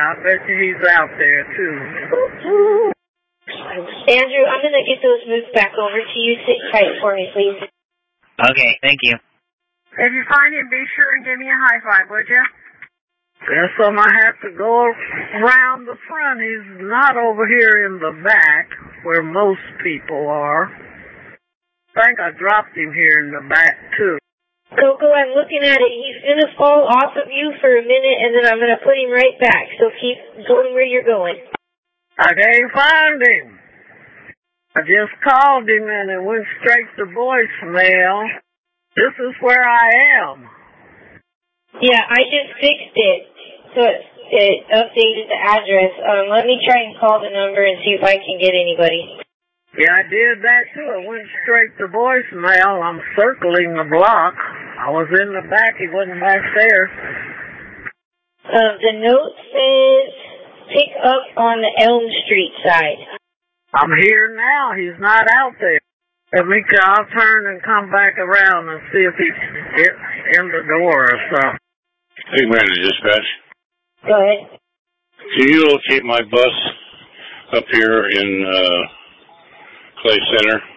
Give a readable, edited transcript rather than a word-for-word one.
I bet you he's out there, too. Andrew, I'm going to get those moved back over to you. Sit tight for me, please. Okay, thank you. If you find him, be sure and give me a high five, would you? Guess I might have to go around the front. He's not over here in the back, where most people are. I think I dropped him here in the back, too. Coco, I'm looking at it. He's going to fall off of you for a minute, and then I'm going to put him right back. So keep going where you're going. I can't find him. I just called him, and it went straight to voicemail. This is where I am. Yeah, I just fixed it. So it updated the address. Let me try and call the number and see if I can get anybody. Yeah, I did that too. It went straight to voicemail. I'm circling the block. I was in the back. He wasn't back there. The note says pick up on the Elm Street side. I'm here now. He's not out there. I'll turn and come back around and see if he's in the door or something. Hey, Brandon, dispatch. Go ahead. Can you locate my bus up here in Clay Center?